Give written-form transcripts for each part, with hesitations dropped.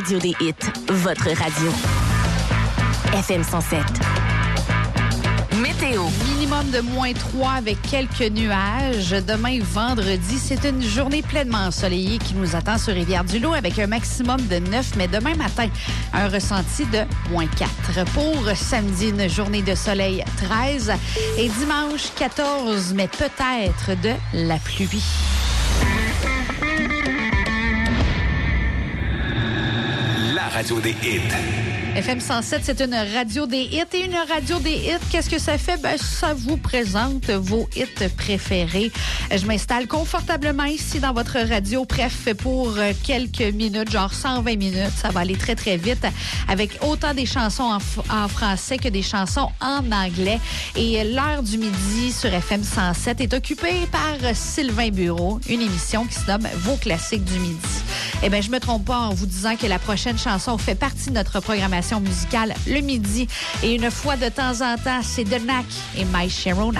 radio des hits, votre radio. FM 107. Météo. Minimum de -3 avec quelques nuages. Demain, vendredi, c'est une journée pleinement ensoleillée qui nous attend sur Rivière-du-Loup avec un maximum de 9, mais demain matin, un ressenti de -4. Pour samedi, une journée de soleil 13 et dimanche 14, mais peut-être de la pluie. La radio des hits. FM 107, c'est une radio des hits. Et une radio des hits, qu'est-ce que ça fait? Ben, ça vous présente vos hits préférés. Je m'installe confortablement ici dans votre radio. Bref, pour quelques minutes, genre 120 minutes. Ça va aller très, très vite avec autant des chansons en français que des chansons en anglais. Et l'heure du midi sur FM 107 est occupée par Sylvain Bureau, une émission qui se nomme Vos classiques du midi. Eh bien, je me trompe pas en vous disant que la prochaine chanson fait partie de notre programmation musicale le midi. Et une fois de temps en temps, c'est The Knack et My Sharona.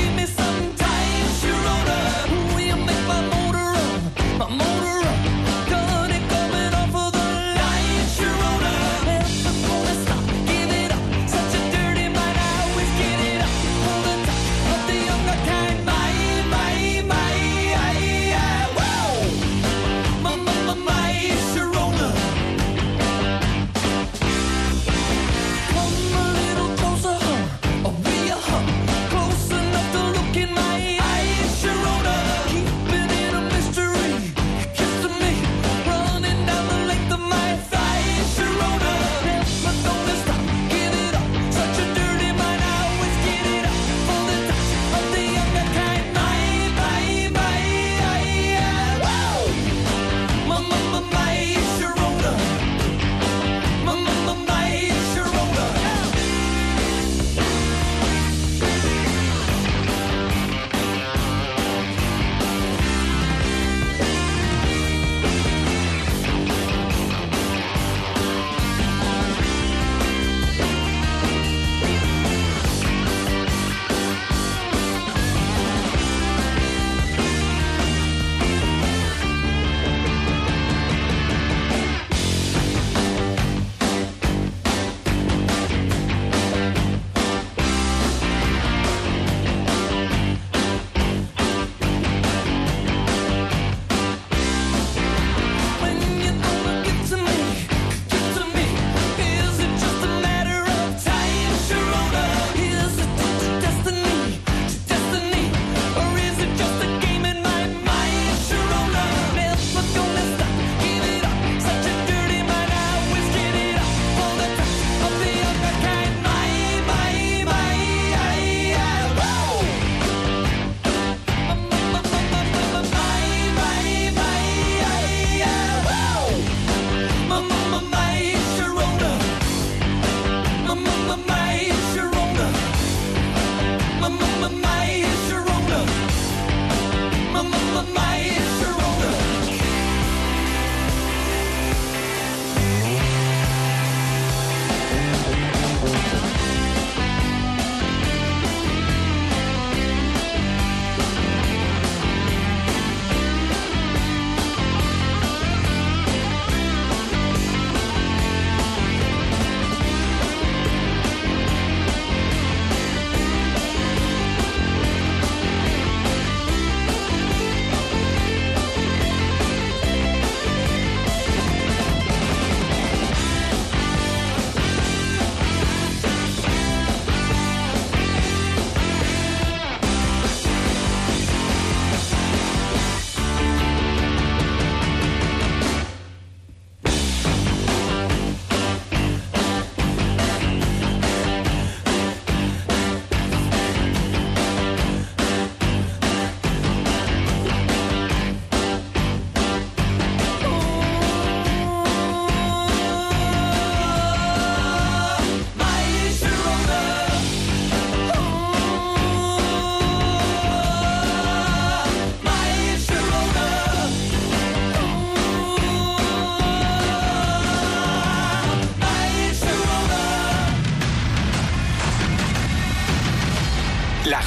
Motor run,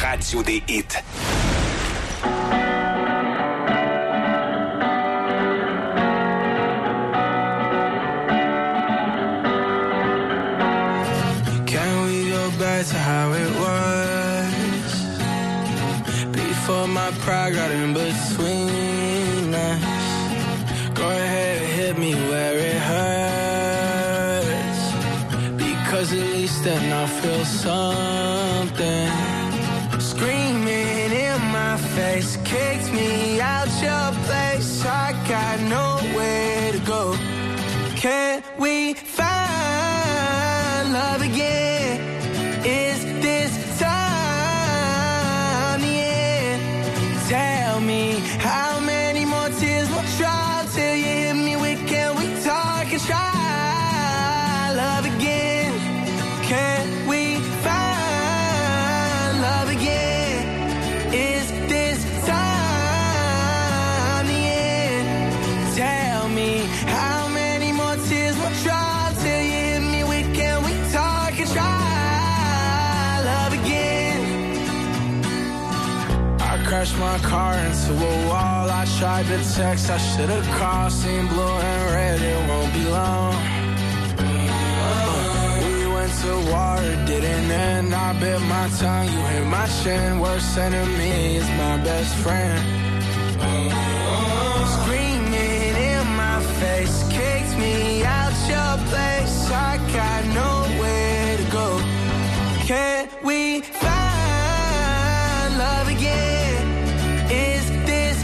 radio des hits. Can we go back to how it was? Before my pride got in between us. Go ahead and hit me where it hurts. Because at least then I'll feel something. Screaming in my face, kicked me out your place. I got nowhere to go. Can we find love again? Is this time the end? Tell me how many more tears will try till you hit me with can we talk and try love again? Can we find love again? Is this time the end? Tell me how many more tears will try till you hit me with can we talk and try love again? I crashed my car into a wall. I tried to text, I should've called. Seen blue and red, it won't be long. We went to war, it didn't end. I bit my tongue, you hit my chin. Worst enemy is my best friend. Screaming in my face, kicked me out your place. I got nowhere to go. Can we find love again? Is this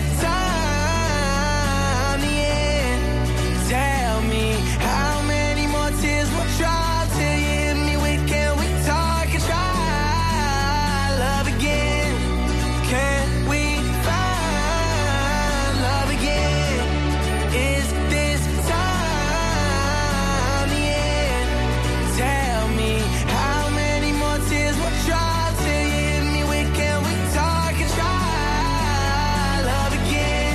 time the end? Tell me how many more tears will try till you hit me with can we talk and try love again? Can we find love again? Is this time the end? Tell me how many more tears will try till you hit me with can we talk and try love again?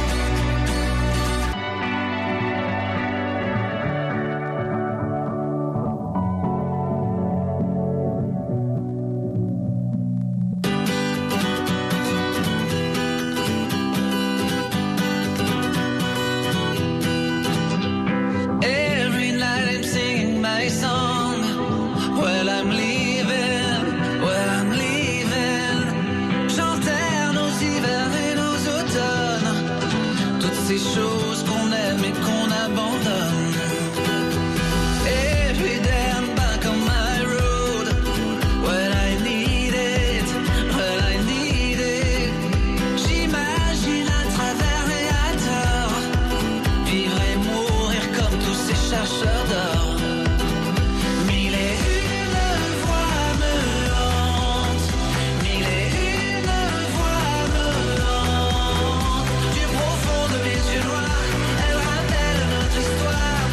Every night I'm singing my song. Well, I'm leaving, well, I'm leaving. J'enterre nos hivers et nos automnes. Toutes ces choses qu'on aime et qu'on abandonne. Every day I'm back on my road. Well, I need it, well, I need it. J'imagine à travers et à tort. Vivre et mourir comme tous ces chercheurs d'or. Mille et une voix me hantent. Mille et une voix me hantent. Du profond de mes yeux noirs, elles rappellent notre histoire.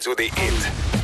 radio des hits.